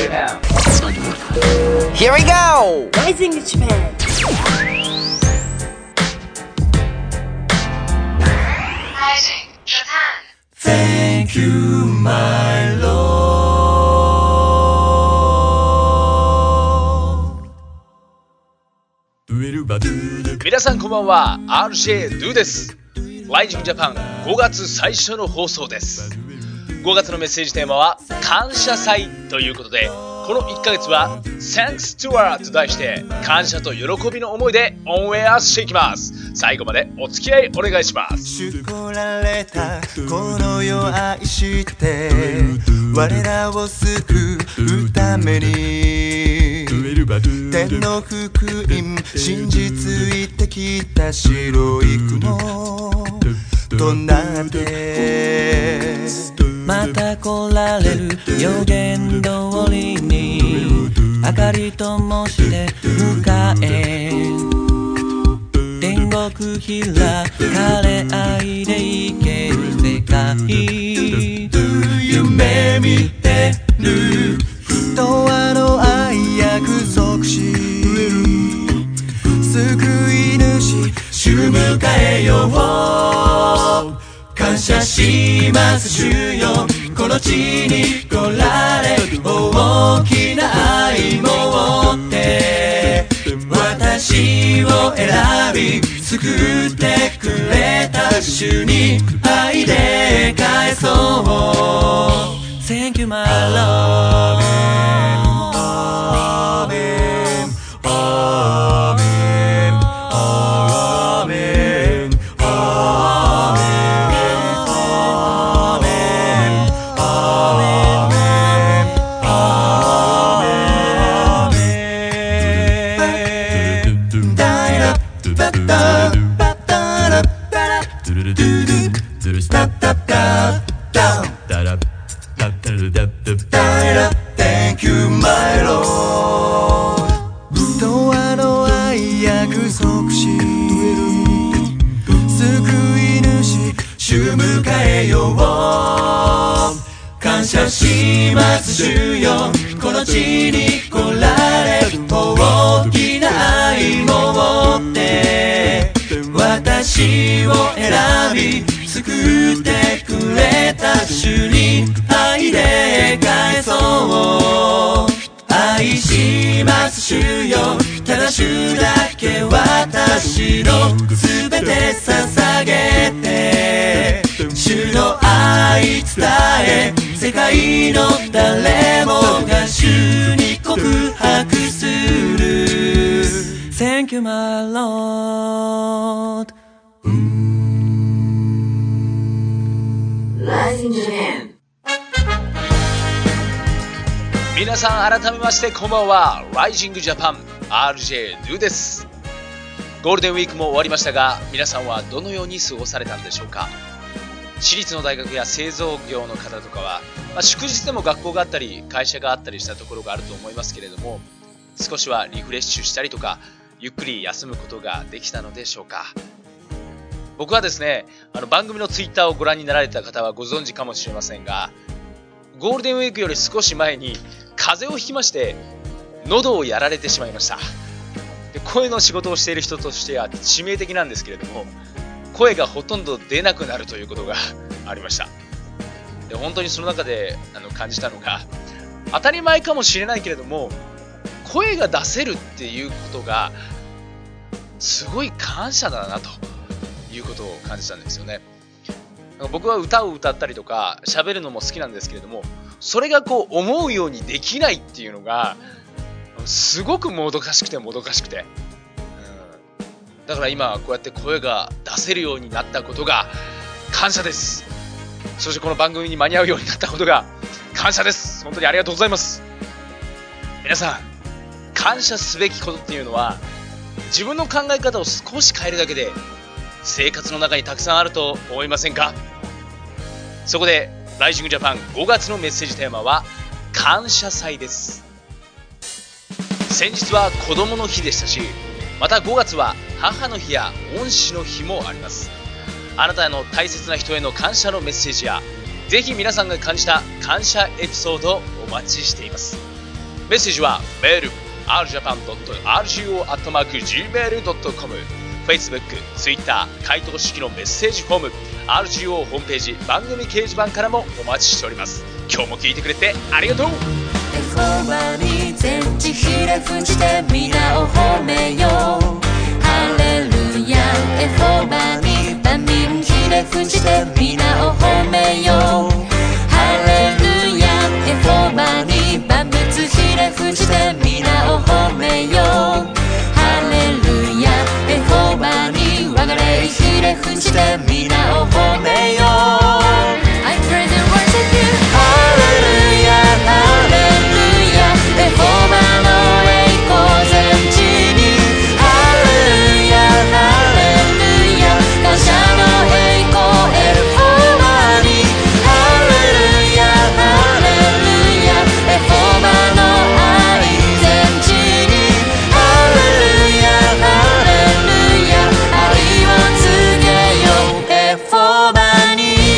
Japan. Here we go! Rising Japan. Rising Japan. Thank you, my Lord. 皆さんこんばんは。 RJ ドゥです。 Rising Japan 5月最初の放送です。5月のメッセージテーマは感謝祭ということで、この1ヶ月は Thanks to Her と題して感謝と喜びの思いでオンエアしていきます。最後までお付き合いお願いします。 祝られたこの世を愛して我らを救うために天の福音信じついてきた白い雲となってまた来られる予言通りに明かりともして迎え天国開かれ愛で生ける世界夢見てる人はの愛約束し救い主主迎えよう感謝します主よこの地に来られ大きな愛もって私を選び救ってくれた主に愛で返そう Thank you my Lord Thank you my Lord 人はの愛約束し救い主主迎えよう感謝します主よこの地に来られ大きな愛もって私を選び救ってくれた主に愛で返そう愛します主よただ主だけ私のすべて捧げて主の愛伝え世界の誰もが主に告白する Thank you my Lord Rising Japan. 皆さん改めましてこんばんは。 Rising Japan RJ ドゥです。ゴールデンウィークも終わりましたが、皆さんはどのように過ごされたんでしょうか。私立の大学や製造業の方とかは、祝日でも学校があったり会社があったりしたところがあると思いますけれども、少しはリフレッシュしたりとかゆっくり休むことができたのでしょうか。僕はですね、番組のツイッターをご覧になられた方はご存知かもしれませんが、ゴールデンウィークより少し前に風邪をひきまして喉をやられてしまいました。で、声の仕事をしている人としては致命的なんですけれども、声がほとんど出なくなるということがありました。で、本当にその中で感じたのが、当たり前かもしれないけれども声が出せるっていうことがすごい感謝だなということを感じたんですよね。僕は歌を歌ったりとか喋るのも好きなんですけれども、それがこう思うようにできないっていうのがすごくもどかしくて、だから今こうやって声が出せるようになったことが感謝です。そしてこの番組に間に合うようになったことが感謝です。本当にありがとうございます。皆さん、感謝すべきことっていうのは自分の考え方を少し変えるだけで生活の中にたくさんあると思いませんか。そこでライジングジャパン5月のメッセージテーマは感謝祭です。先日は子供の日でしたし、また5月は母の日や恩師の日もあります。あなたの大切な人への感謝のメッセージや、ぜひ皆さんが感じた感謝エピソードをお待ちしています。 メッセージはメール rjapan.rgo@gmail.com、 Facebook、Twitter、回答式のメッセージフォーム、 RGO ホームページ番組掲示板からもお待ちしております。今日も聞いてくれてありがとう。 エホバに全地ひれ伏して皆を褒めよう。ハレルヤ。エホバに万民ひれ伏して皆を褒めよう。ハレルヤ。エホバに万物ひれ伏して皆を褒めよう。ハレルヤ。エホバに我が霊ひれ伏して皆を褒めよう。I praise and worship you。 ハレルヤハレルヤ。エホバの栄光全地に。ハレルヤハレルヤ。感謝の栄光エホバに。ハレルヤハレルヤ。エホバの愛全地に。ハレルヤハレルヤ。愛を告げようエホバに。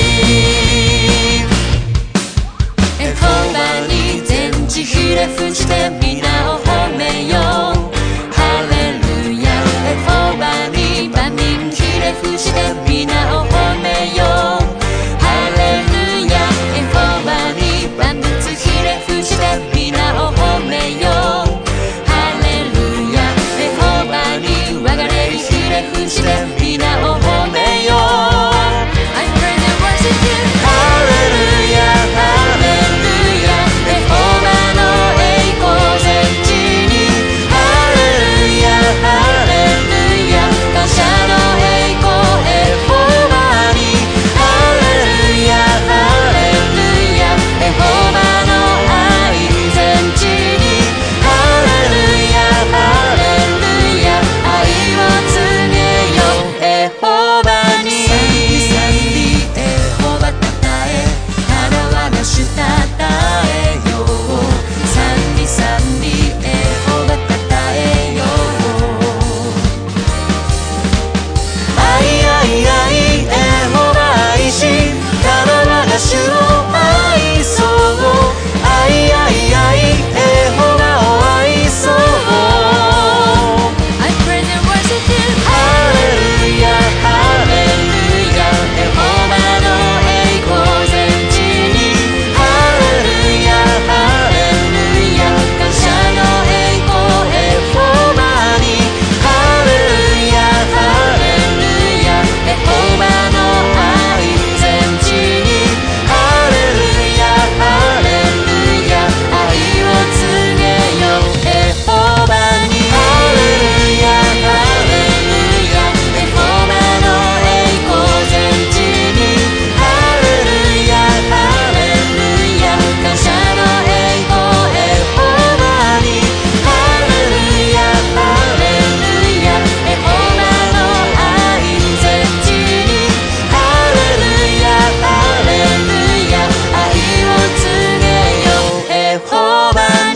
エホバに全地ひれ伏して皆を褒めよう。ハレルヤ。エホバに万民ひれ伏して皆を褒めよう。ハレルヤ。エホバに万物ひれ伏して皆を褒めよう。ハレルヤ。エホバに我が霊ひれ伏して皆を褒めよう。I praise and worship you。 ハレルヤハレルヤ。エホバの栄光全地に。ハレルヤハレルヤ。感謝の栄光エホバに。ハレルヤハレルヤ。エホバの愛全地に。ハレルヤハレルヤ。愛を告げようエホバに。賛美エホバたたえ。花はが主たたえよう。賛美賛美エホバたたえよう。愛愛愛エホバ愛し。花はが主を愛そう。愛愛愛エホバを愛そう。I praise and worship you。 ハレルヤハレルヤ。エホバの栄光全地に。ハレルヤハレルヤ。感謝の栄光エホバに。ハレルヤハレルヤ。エホバの愛全地に。ハレルヤハレルヤ。愛を告げようエホバに。ハレルヤハレルヤ。エホバの栄光全地に。ハレルヤハレルヤ。感謝の栄光エホバに。ハレルヤハレルヤ。エホバの愛全地に。ハレルヤハレルヤ。愛を告げようエホバに。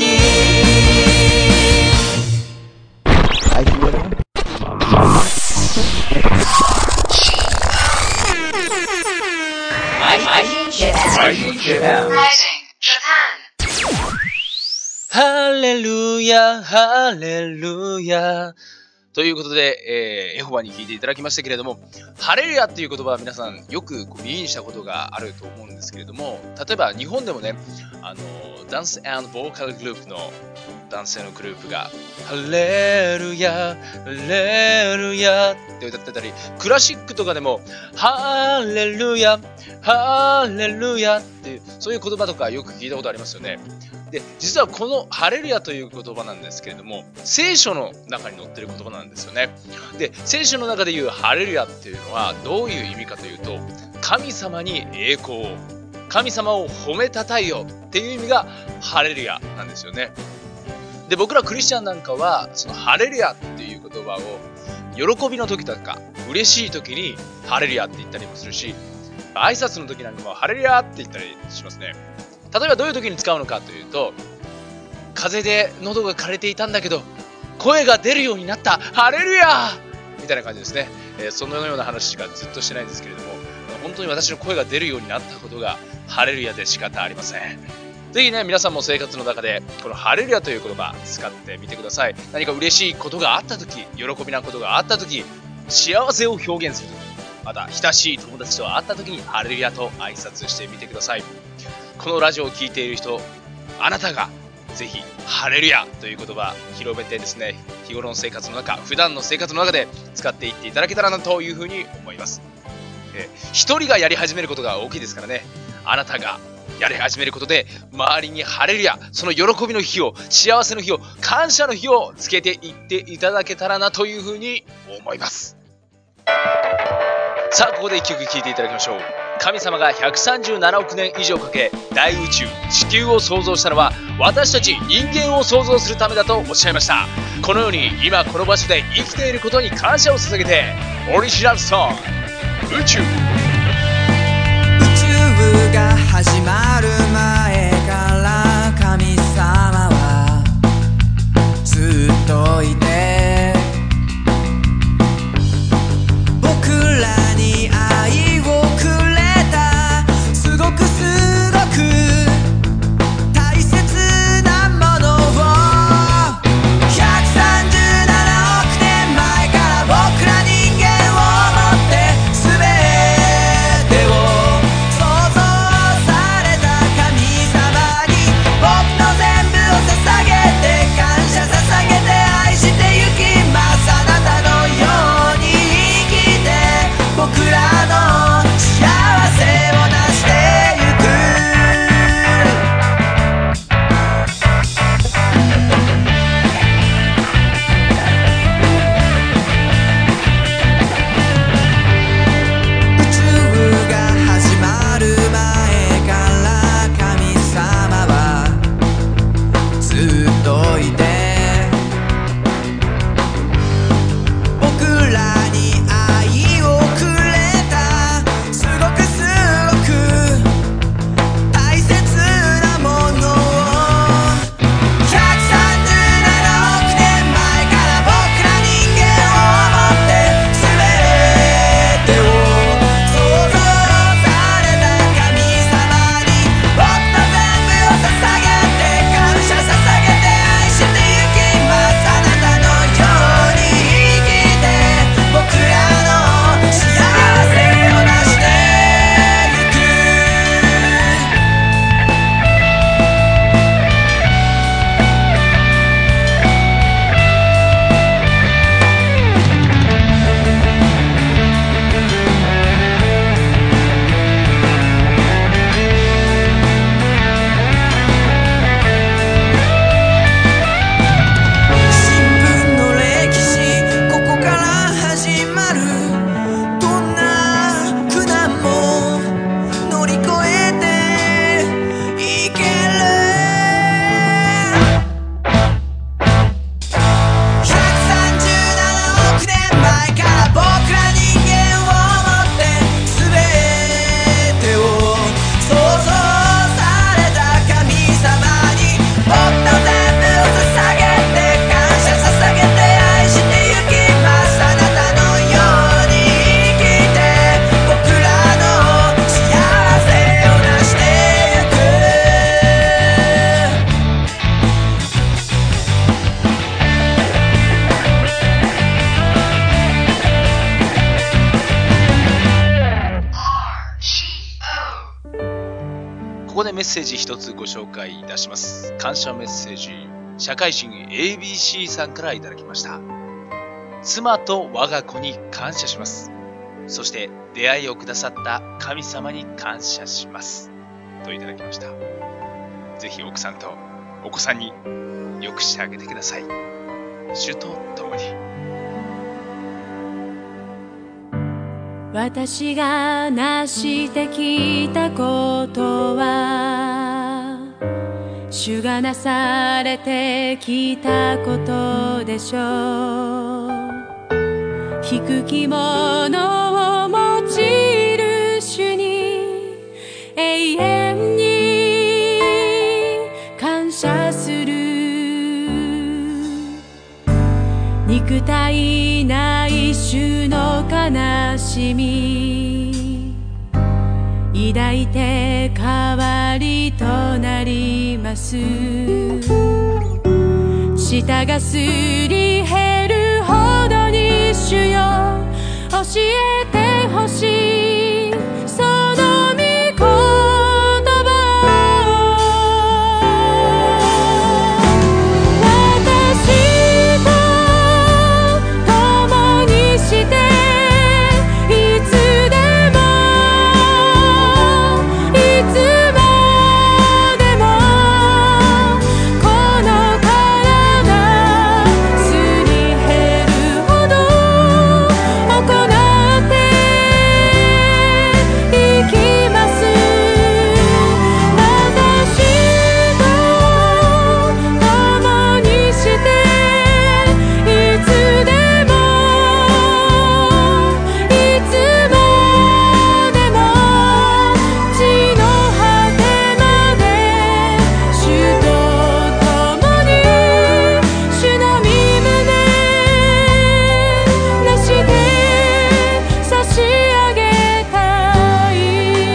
Rising Japan. ハレルヤハレルヤということで、エホバに聞いていただきましたけれども、ハレルヤっていう言葉は皆さんよく耳にしたことがあると思うんですけれども、例えば日本でもね、ダンス&ボーカルグループの男性のグループがハレルヤハレルヤって歌ってたり、クラシックとかでもハレルヤハレルヤっていう、そういう言葉とかよく聞いたことありますよね。で、実はこのハレルヤという言葉なんですけれども、聖書の中に載っている言葉なんですよね。で、聖書の中で言うハレルヤっていうのはどういう意味かというと、神様に栄光を、神様を褒めたたえよっていう意味がハレルヤなんですよね。で、僕らクリスチャンなんかはそのハレルヤっていう言葉を喜びの時とか嬉しい時にハレルヤって言ったりもするし、挨拶の時なんかもハレルヤって言ったりしますね。例えばどういう時に使うのかというと、風邪で喉が枯れていたんだけど声が出るようになった、ハレルヤみたいな感じですね。そのような話しかずっとしてないんですけれども、本当に私の声が出るようになったことがハレルヤで仕方ありません。 ぜひね、皆さんも生活の中でこのハレルヤという言葉使ってみてください。何か嬉しいことがあった時、喜びなことがあった時、幸せを表現する時、また親しい友達と会った時にハレルヤと挨拶してみてください。このラジオを聞いている人、あなたがぜひハレルヤという言葉広めてですね、日頃の生活の中、普段の生活の中で使っていっていただけたらなというふうに思います。一人がやり始めることが大きいですからね。あなたがやり始めることで周りにハレルヤ、その喜びの日を、幸せの日を、感謝の日をつけていっていただけたらなというふうに思います。さあ、ここで一曲聴いていただきましょう。神様が137億年以上かけ大宇宙、地球を創造したのは私たち人間を創造するためだとおっしゃいました。このように今この場所で生きていることに感謝を捧げて、オリジナルソング、宇宙が始まる前から神様はずっといて、僕らに愛をくれた、すごく大切なものを137億年前から僕ら人間を持って全てをここでメッセージ一つご紹介いたします。感謝メッセージ、社会人 ABC さんからいただきました。妻と我が子に感謝します。そして出会いをくださった神様に感謝しますといただきました。ぜひ奥さんとお子さんによくしてあげてください。主と共に。 私が成してきたことは主がなされてきたことでしょう。低きものを用いる主に永遠に感謝する。肉体ない主の悲しみ抱いて代わりとなります。舌がすり減るほどに主よ教えてほしい、その御言葉を私と共にしていつでもいつまでもこの体すり減るほど行っていきます。私と共にしていつでもいつまでも地の果てまで主と共に主の御胸なして差し上げたい。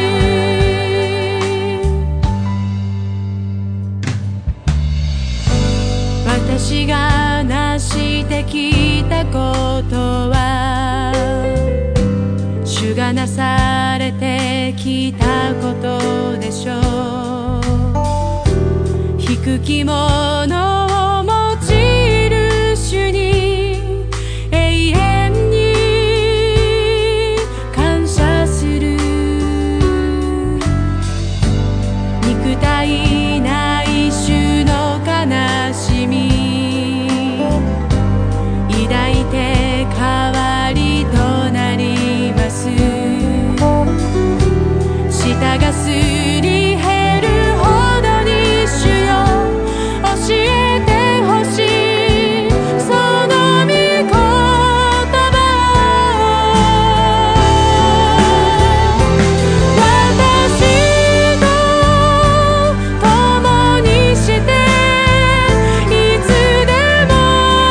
私が成してきたことは主がなされてきたことでしょう。低き者を用いる主に永遠に感謝する。肉体ない主の悲しみ抱いて代わりとなります。舌がすり減るほどに主よ教えてほしい、その御言葉を私と共にしていつでも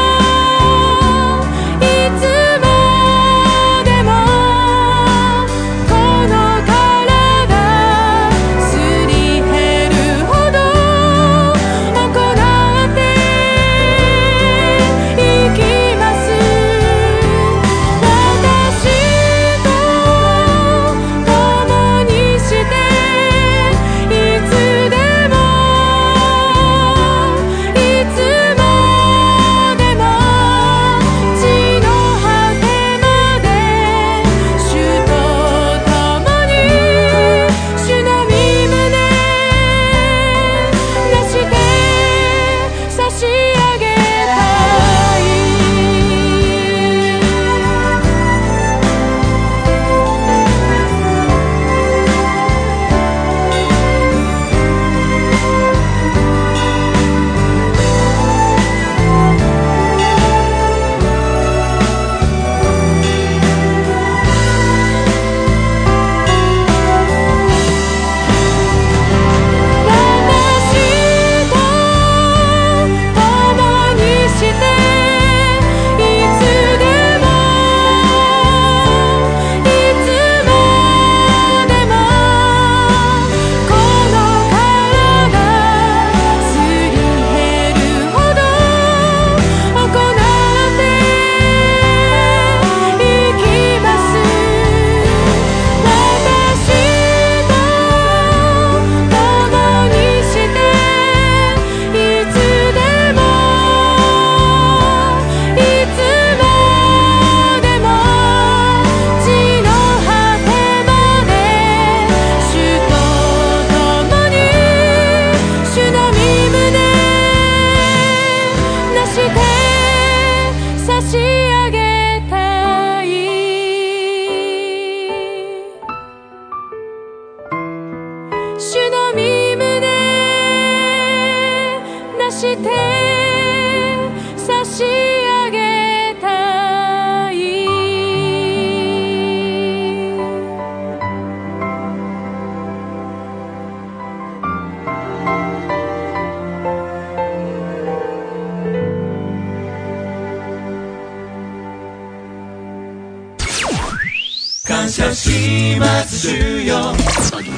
いつまでもこの体すり減るほど行っていきます。私と共にしていつでもいつまでも地の果てまで主と共に主の御胸なして差し上げたい。私と共にしていつでもいつまでもこの体すり減るほど行っていきます。私と共にしていつでもいつまでも地の果てまで主と共に主の御胸なして差し上げたい。主の御胸なして差し上げたい。 感謝します主よ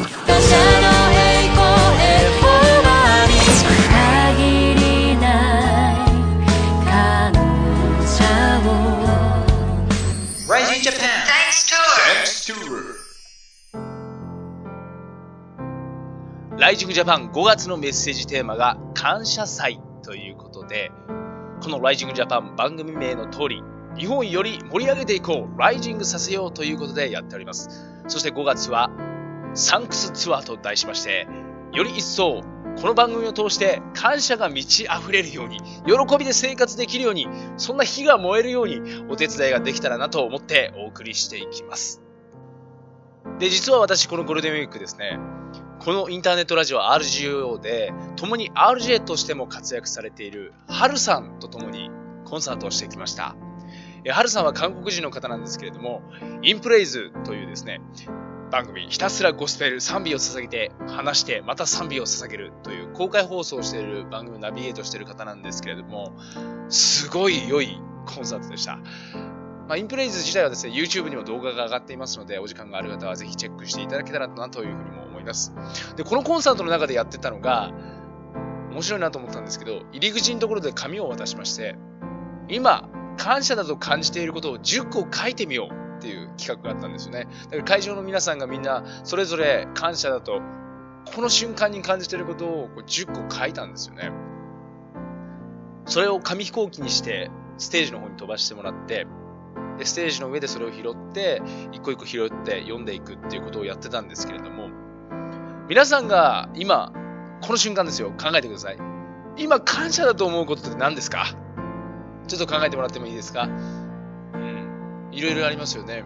ライジングジャパン5月のメッセージテーマが感謝祭ということで、このライジングジャパン番組名の通り、日本より盛り上げていこう、ライジングさせようということでやっております。そして5月はサンクスツアーと題しまして、より一層この番組を通して感謝が満ち溢れるように、喜びで生活できるように、そんな火が燃えるようにお手伝いができたらなと思ってお送りしていきます。で、実は私このゴールデンウィークですね、このインターネットラジオ RGO で共に RJ としても活躍されているハルさんと共にコンサートをしてきました。ハルさんは韓国人の方なんですけれども、インプレイズというですね、番組、ひたすらゴスペル、賛美を捧げて、話して、また賛美を捧げるという公開放送をしている番組をナビゲートしている方なんですけれども、すごい良いコンサートでした。インプレイズ自体はですね、YouTube にも動画が上がっていますので、お時間がある方はぜひチェックしていただけたらなというふうにも思います。で、このコンサートの中でやってたのが、面白いなと思ったんですけど、入り口のところで紙を渡しまして、今、感謝だと感じていることを10個書いてみようっていう企画があったんですよね。だから会場の皆さんがみんなそれぞれ感謝だとこの瞬間に感じていることを10個書いたんですよね。それを紙飛行機にしてステージの方に飛ばしてもらって、でステージの上でそれを拾って一個一個拾って読んでいくっていうことをやってたんですけれども、皆さんが今この瞬間ですよ、考えてください。今感謝だと思うことって何ですか？ちょっと考えてもらってもいいですか？いろいろありますよね。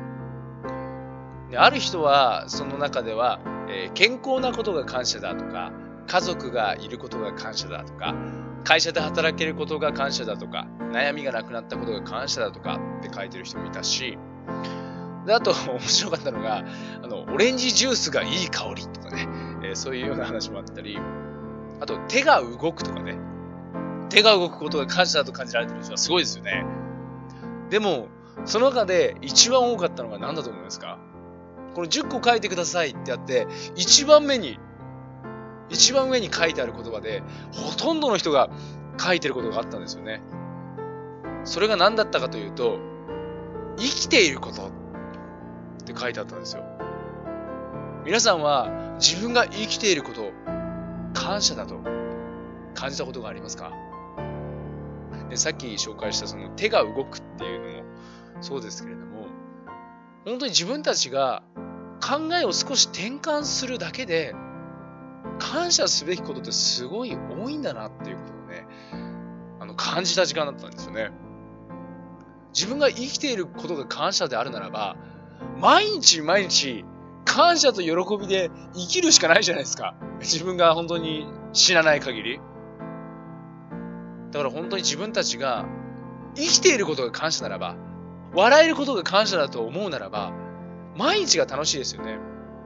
ある人はその中では、健康なことが感謝だとか、家族がいることが感謝だとか、会社で働けることが感謝だとか、悩みがなくなったことが感謝だとかって書いてる人もいたし、であと面白かったのがオレンジジュースがいい香りとかね、そういうような話もあったり、あと手が動くとかね、手が動くことが感謝だと感じられてる人はすごいですよね。でもその中で一番多かったのが何だと思いますか？この10個書いてくださいってやって、一番上に書いてある言葉でほとんどの人が書いてることがあったんですよね。それが何だったかというと、生きていることって書いてあったんですよ。皆さんは自分が生きていることを感謝だと感じたことがありますか？で、さっき紹介したその手が動くっていうのもそうですけれども、本当に自分たちが考えを少し転換するだけで感謝すべきことってすごい多いんだなっていうことをね、感じた時間だったんですよね。自分が生きていることが感謝であるならば、毎日毎日感謝と喜びで生きるしかないじゃないですか。自分が本当に死なない限り。だから本当に自分たちが生きていることが感謝ならば、笑えることが感謝だと思うならば、毎日が楽しいですよね。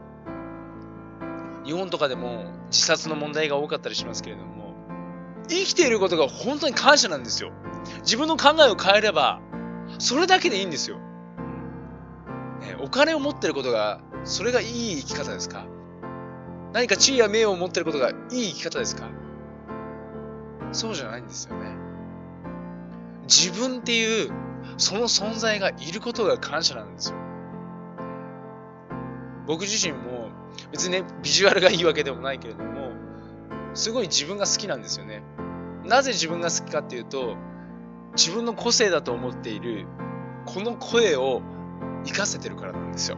日本とかでも自殺の問題が多かったりしますけれども、生きていることが本当に感謝なんですよ。自分の考えを変えれば、それだけでいいんですよ。お金を持っていることが、それがいい生き方ですか？何か地位や名誉を持っていることがいい生き方ですか？そうじゃないんですよね。自分っていうその存在がいることが感謝なんですよ。僕自身も別にね、ビジュアルがいいわけでもないけれども、すごい自分が好きなんですよね。なぜ自分が好きかっていうと、自分の個性だと思っているこの声を活かせてるからなんですよ。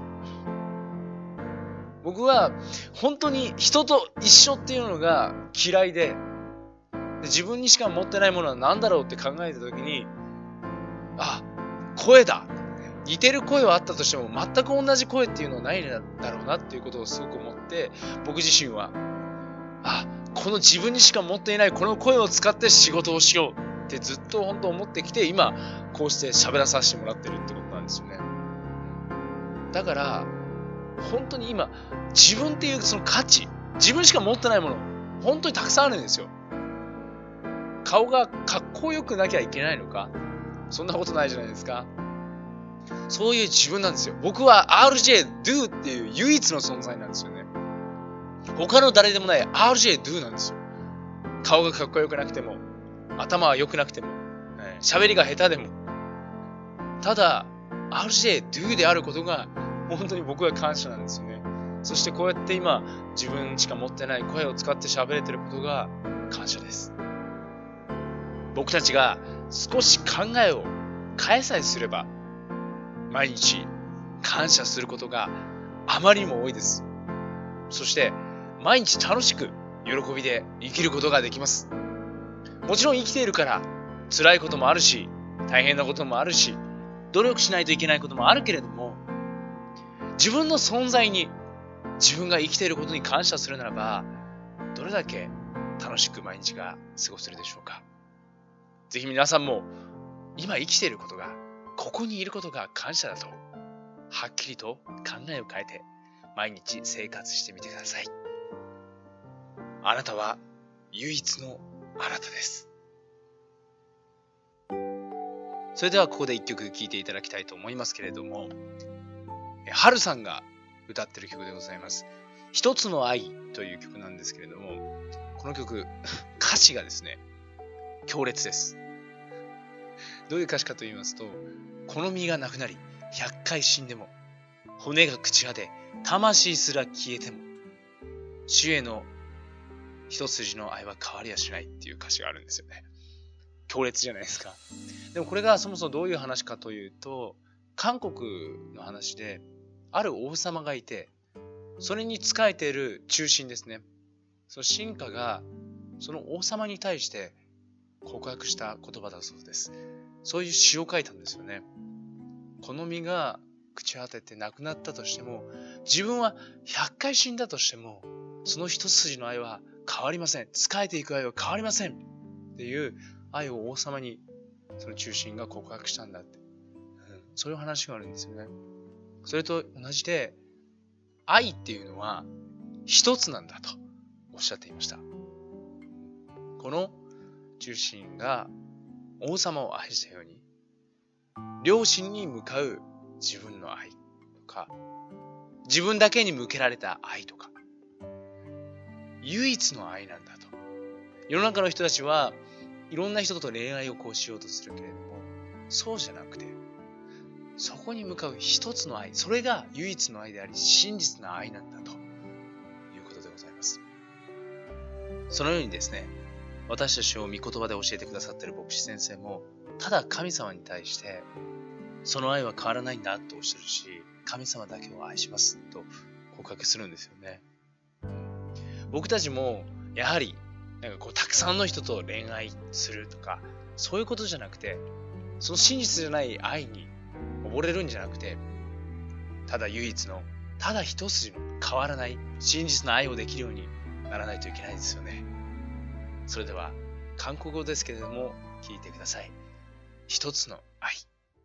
僕は本当に人と一緒っていうのが嫌いで、自分にしか持ってないものは何だろうって考えたときに、声だ、似てる声はあったとしても全く同じ声っていうのはないんだろうなっていうことをすごく思って、僕自身はこの自分にしか持っていないこの声を使って仕事をしようってずっと本当思ってきて、今こうして喋らさせてもらってるってことなんですよね。だから本当に今自分っていうその価値、自分しか持ってないもの本当にたくさんあるんですよ。顔がかっこよくなきゃいけないのか？そんなことないじゃないですか。そういう自分なんですよ。僕は RJ Do っていう唯一の存在なんですよね。他の誰でもない RJ Do なんですよ。顔がかっこよくなくても、頭は良くなくても、喋りが下手でも、ただ RJ Do であることが本当に僕は感謝なんですよね。 そしてこうやって今、自分しか持ってない声を使って喋れてることが感謝です。僕たちが少し考えを変えさえすれば、毎日感謝することがあまりにも多いです。そして毎日楽しく喜びで生きることができます。もちろん生きているから辛いこともあるし、大変なこともあるし、努力しないといけないこともあるけれども、自分の存在に、自分が生きていることに感謝するならば、どれだけ楽しく毎日が過ごせるでしょうか。ぜひ皆さんも今生きていることが、ここにいることが感謝だと、はっきりと考えを変えて毎日生活してみてください。あなたは唯一のあなたです。それではここで一曲聴いていただきたいと思いますけれども、春さんが歌ってる曲でございます。一つの愛という曲なんですけれども、この曲、歌詞がですね、強烈です。どういう歌詞かと言いますと、この身がなくなり、100回死んでも、骨が朽ち果て、魂すら消えても、主への一筋の愛は変わりはしないっていう歌詞があるんですよね。強烈じゃないですか。でもこれがそもそもどういう話かというと、韓国の話で、ある王様がいて、それに仕えている中心ですね。その臣下が、その王様に対して告白した言葉だそうです。そういう詩を書いたんですよね。この身が朽ち果てて亡くなったとしても、自分は100回死んだとしても、その一筋の愛は変わりません。仕えていく愛は変わりません。っていう愛を王様にその中心が告白したんだって。そういう話があるんですよね。それと同じで、愛っていうのは一つなんだとおっしゃっていました。この中心が王様を愛したように、両親に向かう自分の愛とか、自分だけに向けられた愛とか、唯一の愛なんだと。世の中の人たちはいろんな人と恋愛をこうしようとするけれども、そうじゃなくて、そこに向かう一つの愛、それが唯一の愛であり、真実な愛なんだということでございます。そのようにですね、私たちを御言葉で教えてくださっている牧師先生も、ただ神様に対して、その愛は変わらないんだとおっしゃるし、神様だけを愛しますと告白するんですよね。僕たちも、やはり、たくさんの人と恋愛するとか、そういうことじゃなくて、その真実じゃない愛に溺れるんじゃなくて、ただ唯一の、ただ一筋の変わらない真実な愛をできるようにならないといけないですよね。それでは、韓国語ですけれども、聞いてください。一つの愛。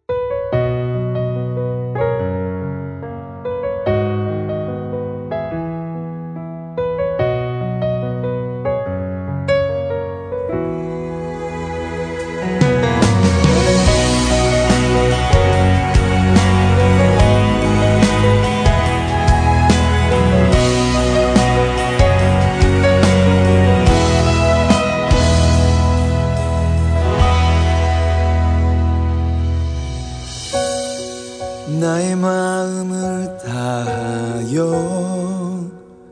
나의 마음을 다하여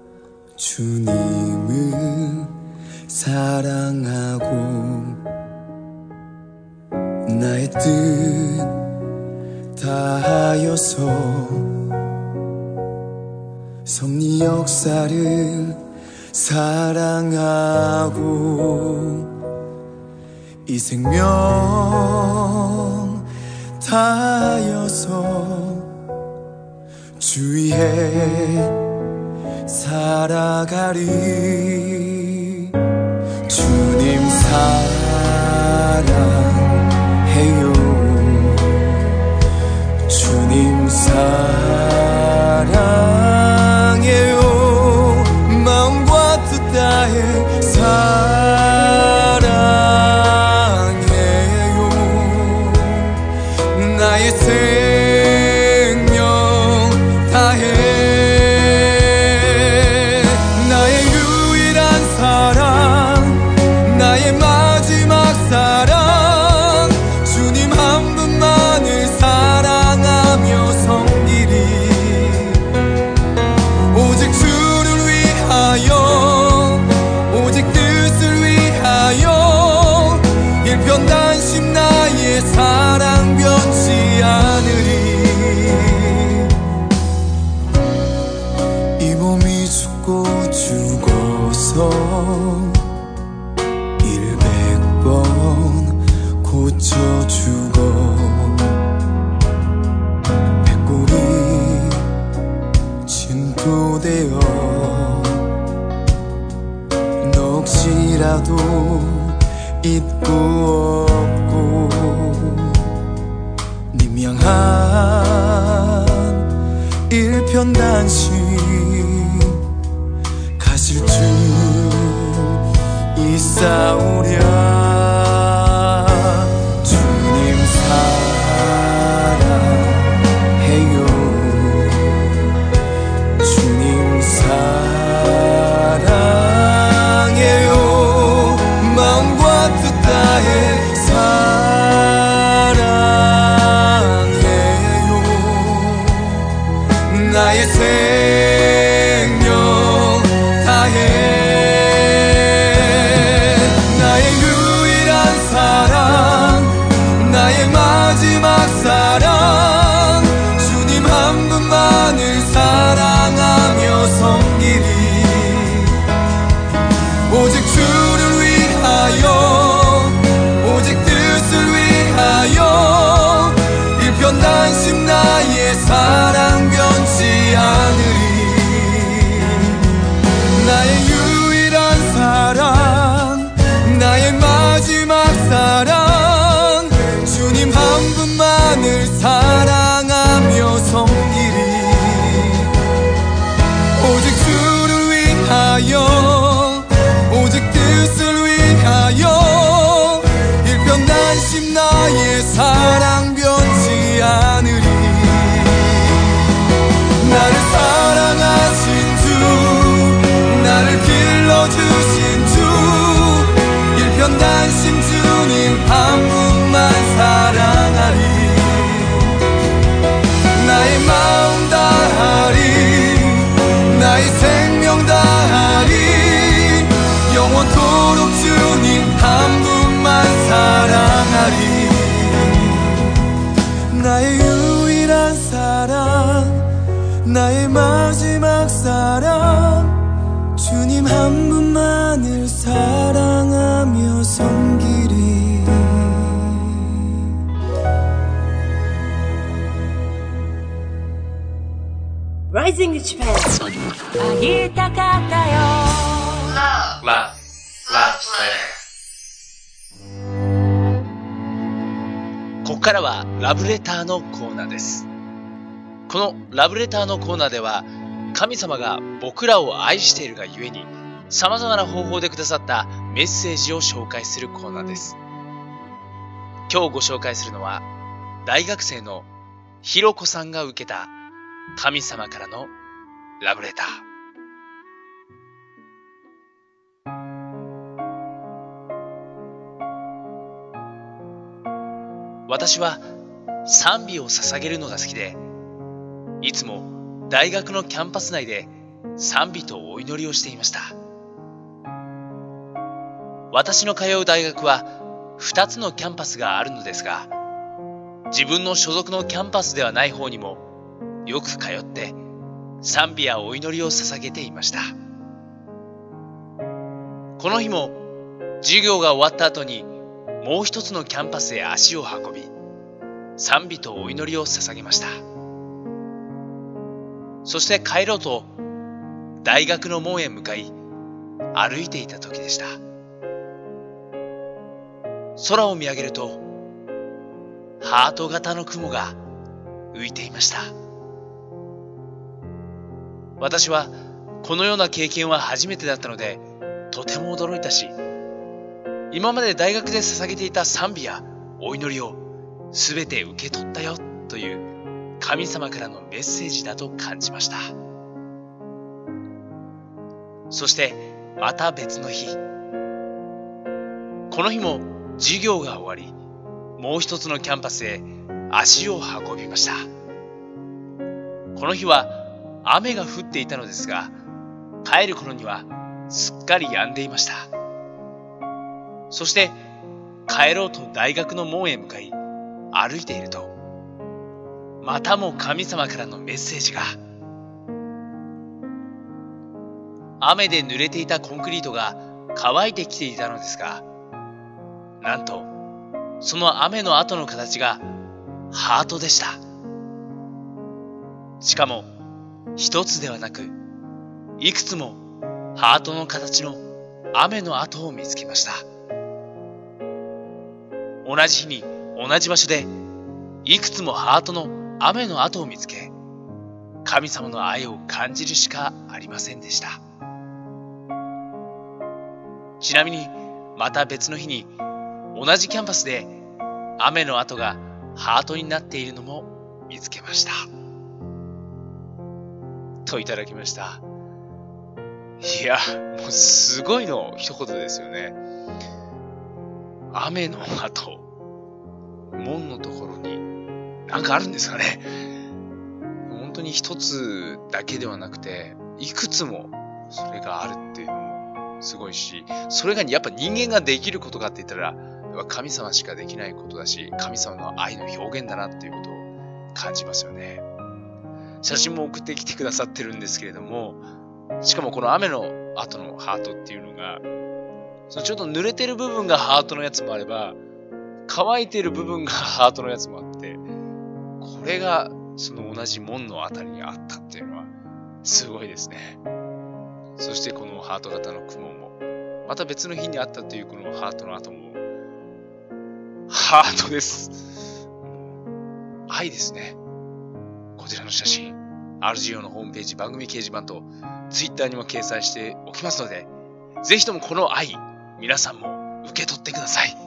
주님을 사랑하고 나의 뜻 다하여서 섭리 역사를 사랑하고 이 생명 다하여서 주위에 살아가리 주님 사랑해요 주님 사랑해요 마음과 뜻 다해 사랑해요 나의 생명 다해 나의 유일한 사랑 나의 마지막 숨이 죽고 죽어서 100번 고쳐주고 백골이 진토되어 넋이라도 잊고 없고 님 향한 일편단심 가실 줄 있사오랴. 주님 사랑해요. 주님 사랑해요. 마음과 뜻 다해 사랑해요. 나의 생명 다해 나의 유일한 사랑 나의 마지막 사랑 주님 한 분만을 사랑하며 섬기리. 오직 주를 위하여 오직 뜻을 위하여 일편단심 나의 사랑 변치 않으리. 나의 유일한 사랑 나의 마지막 사랑 주님 한 분만을 사랑하며 섬기리. 오직 주를 위하여 오직 뜻을 위하여 일편단심 나의 사랑 변치 않으리. 나를 사랑하신 주 나를 길러주신 주 일편단심 주님 한 분만 사랑하리. 나의 마음 다하리 나의 생명 다하리. 영원토록 주님 한 분만 사랑하리. 나의 유일한 사랑 나의 마지막 사랑 주님 한 분만을 사랑하며 섬기리. Rising Japan. あげたかったよ。 ここからはラブレターのコーナーです。このラブレターのコーナーでは神様が僕らを愛しているがゆえに様々な方法でくださったメッセージを紹介するコーナーです。今日ご紹介するのは大学生のひろこさんが受けた神様からのラブレター。私は賛美を捧げるのが好きで、いつも大学のキャンパス内で賛美とお祈りをしていました。私の通う大学は2つのキャンパスがあるのですが、自分の所属のキャンパスではない方にもよく通って賛美やお祈りを捧げていました。この日も授業が終わった後にもう一つのキャンパスへ足を運び、賛美とお祈りを捧げました。そして帰ろうと大学の門へ向かい歩いていた時でした。空を見上げるとハート型の雲が浮いていました。私はこのような経験は初めてだったのでとても驚いたし、今まで大学で捧げていた賛美やお祈りをすべて受け取ったよという神様からのメッセージだと感じました。そしてまた別の日、この日も授業が終わり、もう一つのキャンパスへ足を運びました。この日は雨が降っていたのですが、帰る頃にはすっかり止んでいました。そして帰ろうと大学の門へ向かい歩いていると、またも神様からのメッセージが。 雨で濡れていたコンクリートが乾いてきていたのですが、なんとその雨の後の形がハートでした。しかも一つではなく、いくつもハートの形の雨の跡を見つけました。同じ日に同じ場所でいくつもハートの雨の跡を見つけ、神様の愛を感じるしかありませんでした。ちなみにまた別の日に同じキャンパスで雨の跡がハートになっているのも見つけました。といただきました。いや、もうすごいの一言ですよね。雨の跡、門のところになんかあるんですかね。本当に一つだけではなくて、いくつもそれがあるっていうのもすごいし、それがやっぱ人間ができることかって言ったら、神様しかできないことだし、神様の愛の表現だなっていうことを感じますよね。写真も送ってきてくださってるんですけれども、しかもこの雨の後のハートっていうのが、そのちょっと濡れてる部分がハートのやつもあれば、乾いてる部分がハートのやつもあって、これがその同じ門のあたりにあったっていうのはすごいですね。そしてこのハート型の雲も、また別の日にあったというこのハートの後も、ハートです。愛ですね。こちらの写真、RGO のホームページ、番組掲示板と Twitter にも掲載しておきますので、ぜひともこの愛、皆さんも受け取ってください。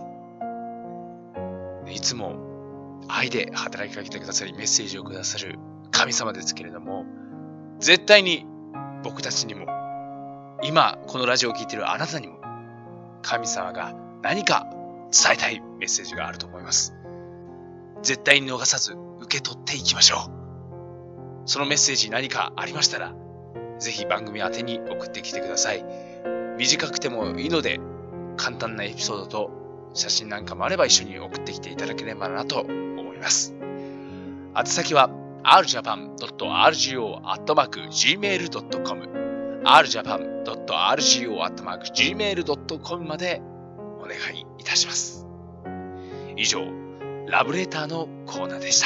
いつも愛で働きかけてくださり、メッセージをくださる神様ですけれども、絶対に僕たちにも、今このラジオを聞いているあなたにも、神様が何か伝えたいメッセージがあると思います。絶対に逃さず受け取っていきましょう。そのメッセージ何かありましたら、ぜひ番組宛てに送ってきてください。短くてもいいので、簡単なエピソードと写真なんかもあれば一緒に送ってきていただければなと思います。宛先は rjapan.rgo@gmail.com rjapan.rgo@gmail.com までお願いいたします。以上、ラブレターのコーナーでした。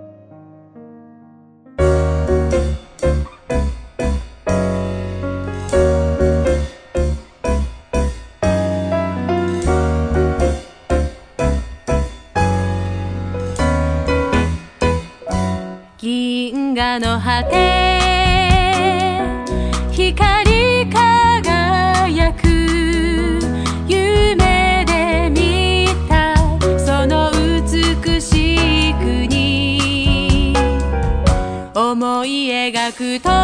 銀河の果て、光り輝く夢で見たその美しい国、思い描くと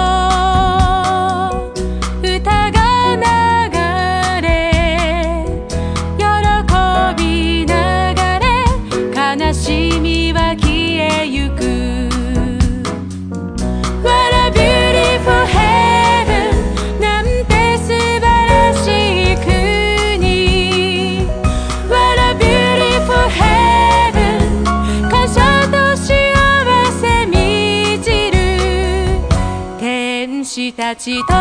歌が流れ、喜び流れ、悲しみは消えゆく。たちと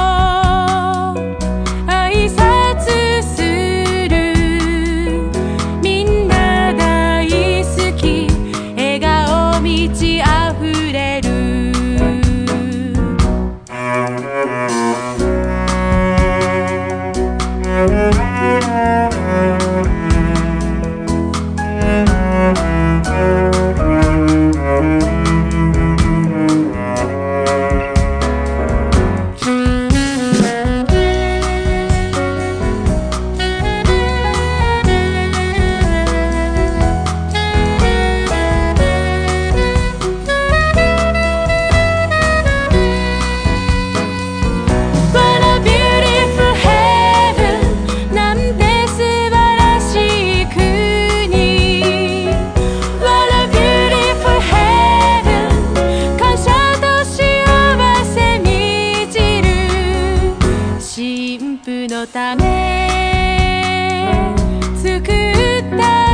挨拶する、みんな大好き、笑顔満ち溢れる。のため作った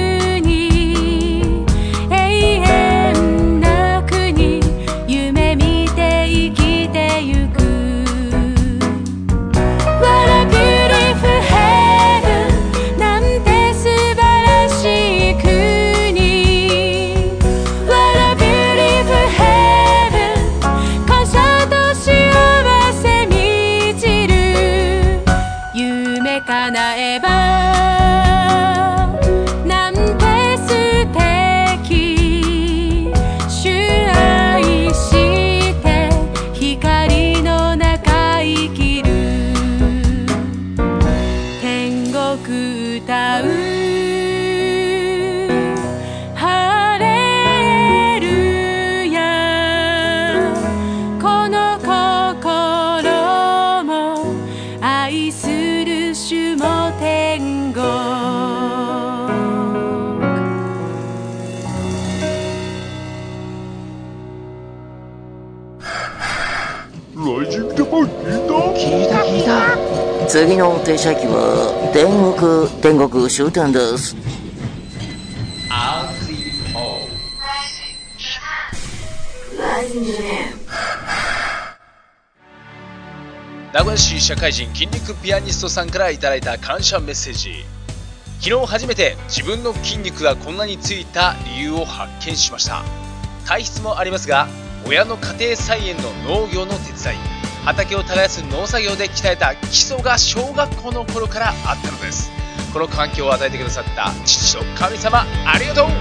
国、永遠な国、夢見て生きてゆく。 聞いた。 次の停車駅は天国終点です。 名古屋市社会人筋肉ピアニストさんからいただいた感謝メッセージ。昨日初めて自分の筋肉がこんなについた理由を発見しました。体質もありますが、親の家庭菜園の農業の手伝い、畑を耕す農作業で鍛えた基礎が小学校の頃からあったのです。この環境を与えてくださった父と神様、ありがとう。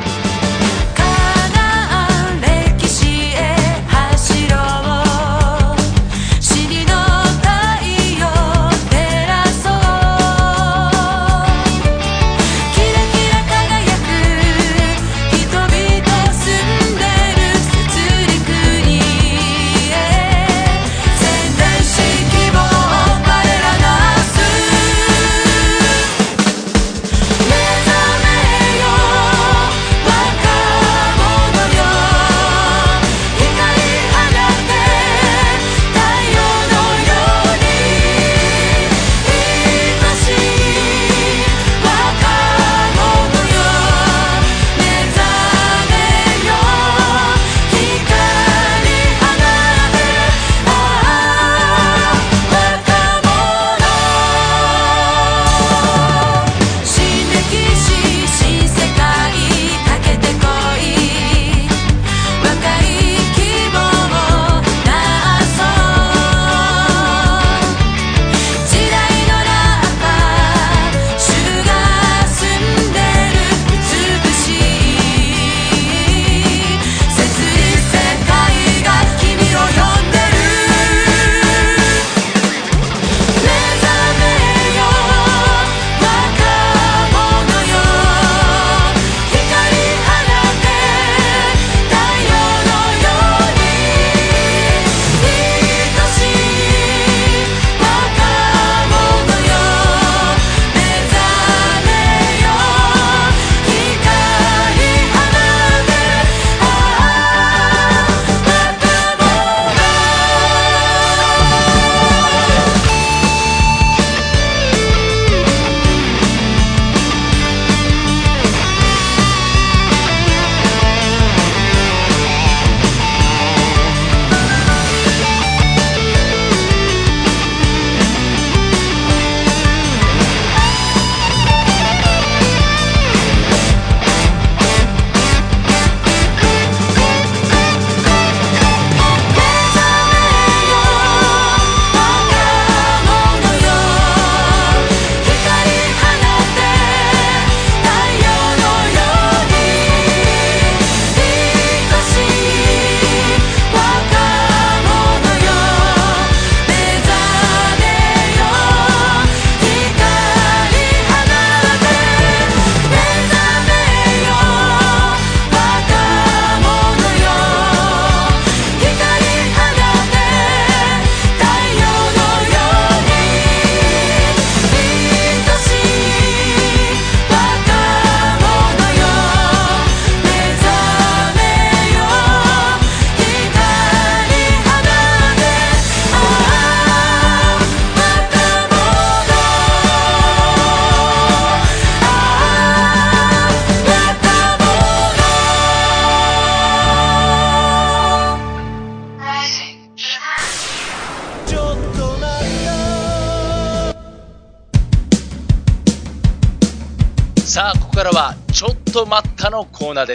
さあここからはちょっと待ったのコーナーです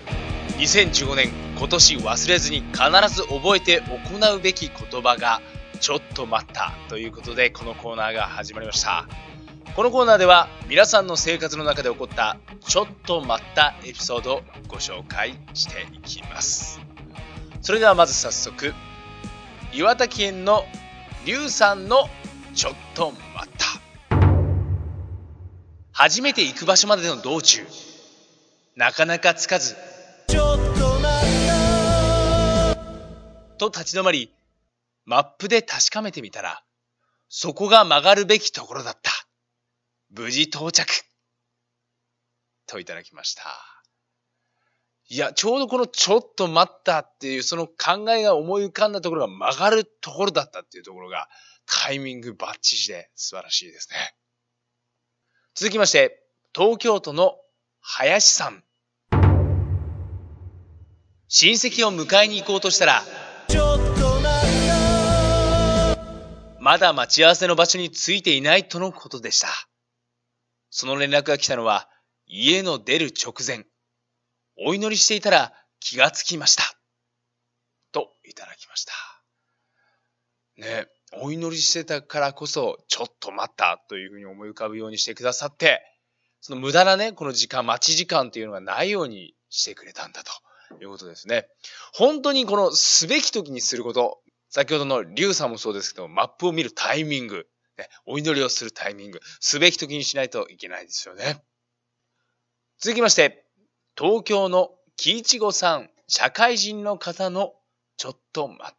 。2015年今年忘れずに必ず覚えて行うべき言葉がちょっと待ったということで、このコーナーが始まりました。このコーナーでは皆さんの生活の中で起こったちょっと待ったエピソードをご紹介していきます。それではまず早速、岩手県のりゅうさんのちょっと待った。初めて行く場所までの道中、なかなかつかずちょっと待ったと立ち止まり、マップで確かめてみたら、そこが曲がるべきところだった。無事到着といただきました。 いや、ちょうどこのちょっと待ったっていうその考えが思い浮かんだところが曲がるところだったっていうところがタイミングバッチリで素晴らしいですね。続きまして、東京都の林さん。親戚を迎えに行こうとしたら、ちょっと待った。まだ待ち合わせの場所に着いていないとのことでした。その連絡が来たのは家の出る直前。お祈りしていたら気がつきました。といただきました。ね、お祈りしてたからこそちょっと待ったというふうに思い浮かぶようにしてくださって、その無駄なね、この時間、待ち時間というのがないようにしてくれたんだということですね。本当にこのすべき時にすること、先ほどのリュウさんもそうですけど、マップを見るタイミング、ね、お祈りをするタイミング、すべき時にしないといけないですよね。続きまして、東京の木いちごさん、社会人の方のちょっと待った。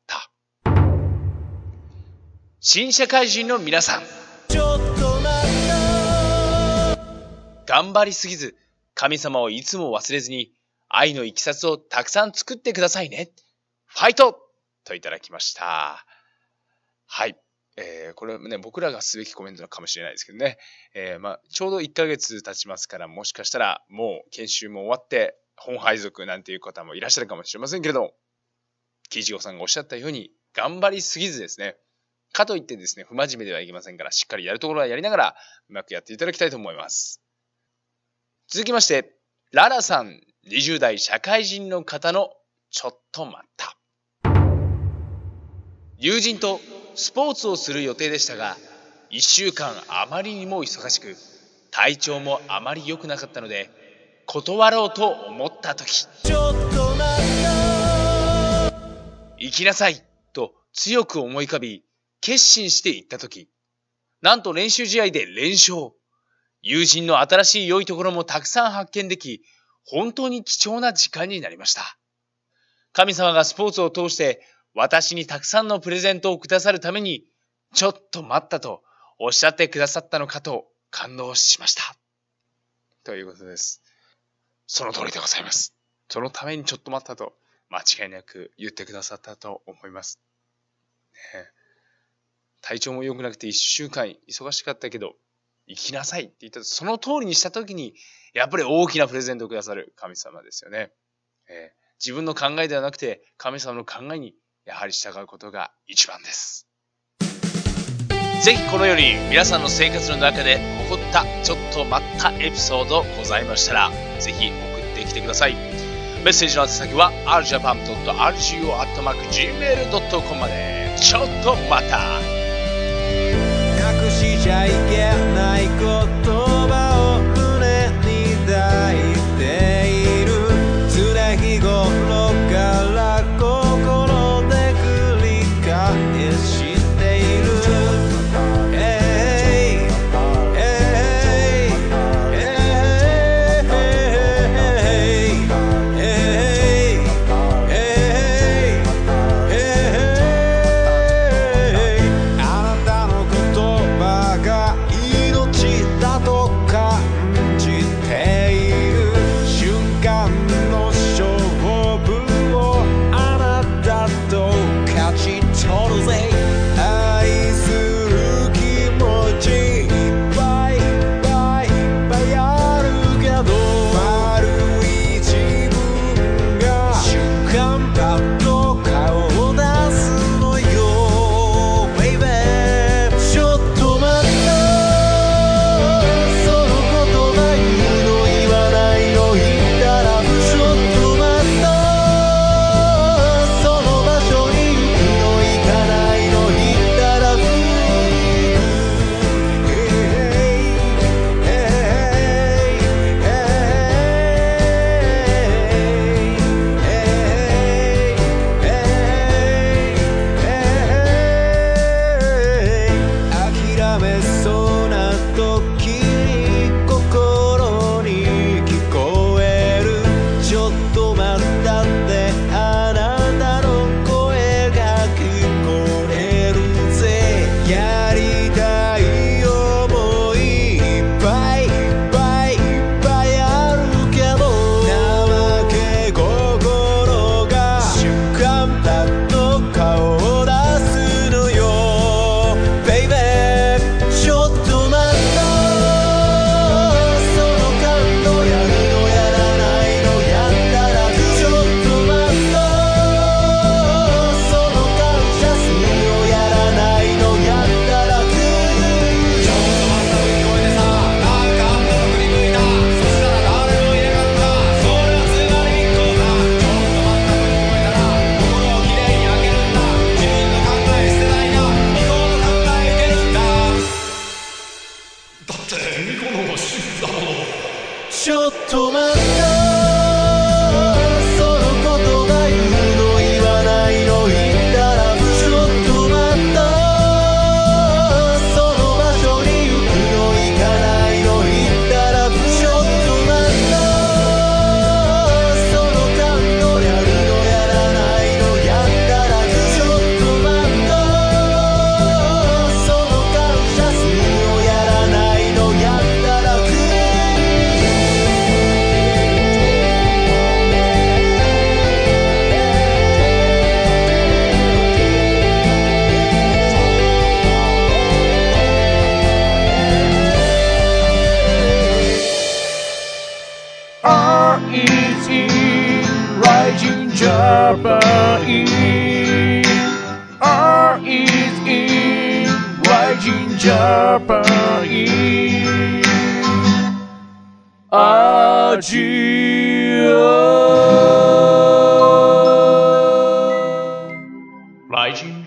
新社会人の皆さん、ちょっと待った。頑張りすぎず、神様をいつも忘れずに、愛のいきさつをたくさん作ってくださいね。ファイトといただきました。はい。これはね、僕らがすべきコメントかもしれないですけどね。ちょうど1ヶ月経ちますから、もしかしたらもう研修も終わって、本配属なんていう方もいらっしゃるかもしれませんけれども、木いちごさんがおっしゃったように、頑張りすぎずですね、かといってですね、不真面目ではいけませんから、しっかりやるところはやりながら、うまくやっていただきたいと思います。続きまして、ララさん、20代社会人の方のちょっと待った。友人とスポーツをする予定でしたが、1週間あまりにも忙しく、体調もあまり良くなかったので、断ろうと思ったとき、ちょっと待った。行きなさいと強く思い浮かび、決心して行ったとき、なんと練習試合で連勝。友人の新しい良いところもたくさん発見でき、本当に貴重な時間になりました。神様がスポーツを通して私にたくさんのプレゼントをくださるために、ちょっと待ったとおっしゃってくださったのかと感動しました。ということです。その通りでございます。そのためにちょっと待ったと間違いなく言ってくださったと思います。ね、体調も良くなくて1週間忙しかったけど、行きなさいって言ったその通りにしたときに、やっぱり大きなプレゼントをくださる神様ですよね。自分の考えではなくて神様の考えにやはり従うことが一番です。ぜひこのように皆さんの生活の中で起こったちょっと待ったエピソードございましたら、ぜひ送ってきてください。メッセージの宛先は rjapan.rgo@gmail.com まで。ちょっとまた。 隠しちゃいけない言葉を胸に抱いている。常日頃から心で繰り返している。あなたの言葉が Rising Japan Rising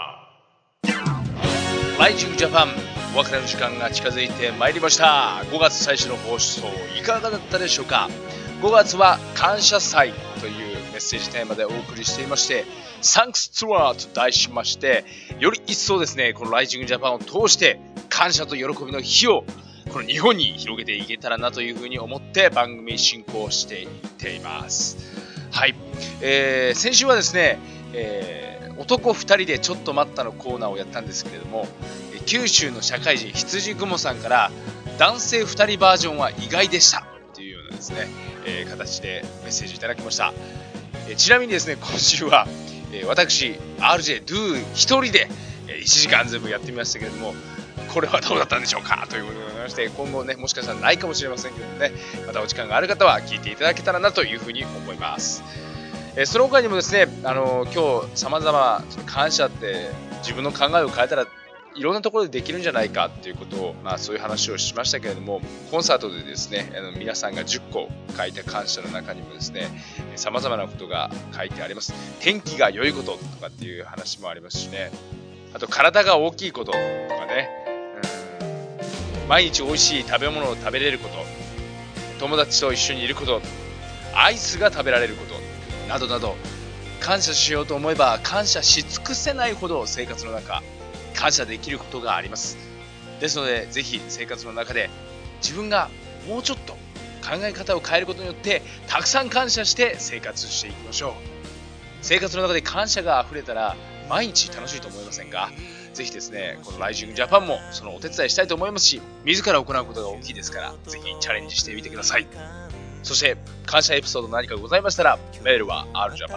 Japan お別れの時間が近づいてまいりました。5月最初の放送いかがだったでしょうか。5月は感謝祭というメッセージテーマでお送りしていまして、サンクスツアーと題しまして、より一層ですね、このライジングジャパンを通して感謝と喜びの火をこの日本に広げていけたらなというふうに思って番組進行していっています。はい、先週はですね、男2人でちょっと待ったのコーナーをやったんですけれども、九州の社会人羊雲さんから男性2人バージョンは意外でしたというようなですね、形でメッセージいただきました。ちなみにですね、今週は、私 RJ Do 一人で1時間全部やってみましたけれども、これはどうだったんでしょうかということでございまして、今後ね、もしかしたらないかもしれませんけどもね、またお時間がある方は聞いていただけたらなというふうに思います。その他にもですね、今日様々感謝って自分の考えを変えたらいろんなところでできるんじゃないかっていうことを、そういう話をしましたけれども、コンサートでですね、皆さんが10個書いた感謝の中にもですね、様々なことが書いてあります。天気が良いこととかっていう話もありますしね、あと体が大きいこととかね、毎日美味しい食べ物を食べれること、友達と一緒にいること、アイスが食べられることなどなど、感謝しようと思えば感謝し尽くせないほど生活の中感謝できることがあります。ですので、ぜひ生活の中で自分がもうちょっと考え方を変えることによってたくさん感謝して生活していきましょう。生活の中で感謝が溢れたら毎日楽しいと思いませんか。ぜひですね、このライジングジャパンもそのお手伝いしたいと思いますし、自ら行うことが大きいですから、ぜひチャレンジしてみてください。そして感謝エピソード何かございましたら、メールは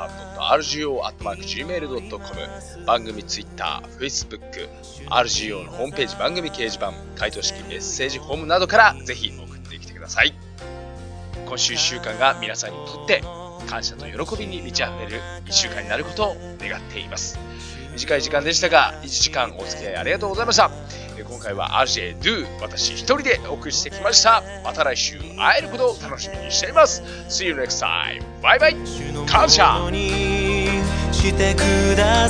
rjapan.rgo@gmail.com、 番組ツイッター、Facebook、RGO のホームページ番組掲示板、回答式メッセージフォームなどからぜひ送ってきてください。今週1週間が皆さんにとって感謝と喜びに満ち溢れる1週間になることを願っています。短い時間でしたが、1時間お付き合いありがとうございました。今回は RJ Do 私一人でお送りしてきました。また来週会えることを楽しみにしています。 See you next time. バイバイ。感謝してくだ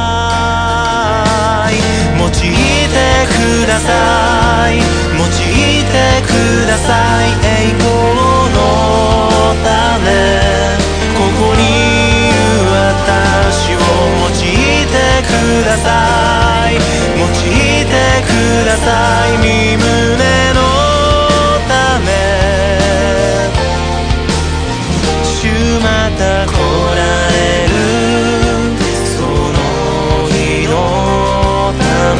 さい。用いてください。用いてください。栄光のためここにいる私を用いてください。用いてください。身胸のため主また来られるその日のため、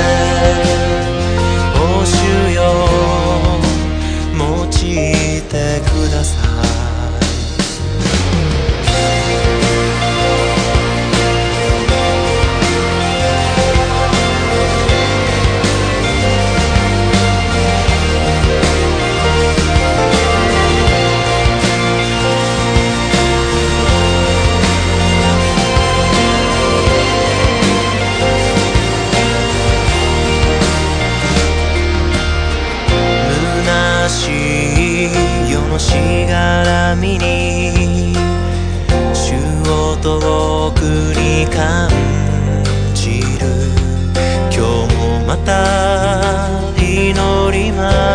お主よ用いてください。しがらみに主を遠くに感じる。今日もまた祈ります。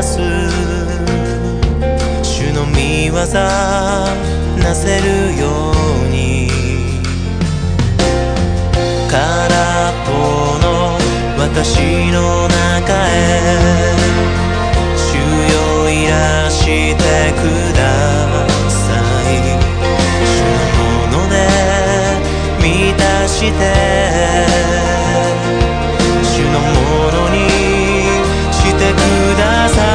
主の御業なせるように、空っぽの私の中へ主よいらしてください。主のもので満たして主のものにしてくださ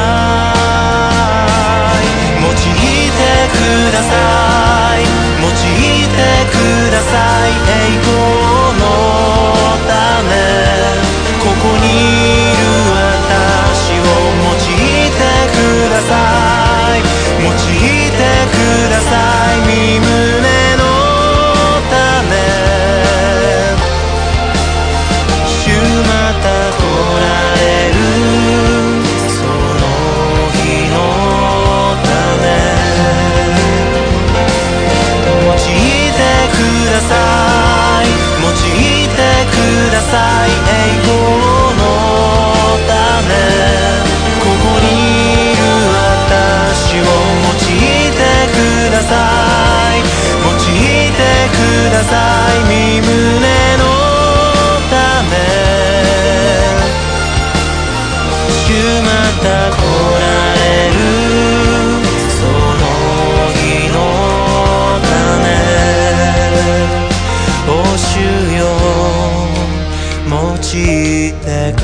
い。用いてください。用いてください。栄光のためここにいる私を用いてください。用いてください。身胸のため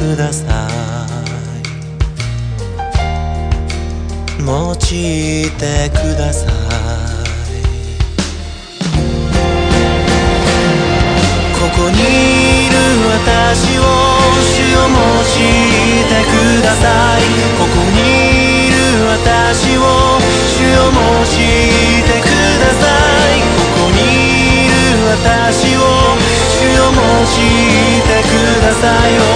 ください、用いてください。ここにいる私を主よ用いてください。ここにいる私を主よ用いてください。ここにいる私を主よ用いてください。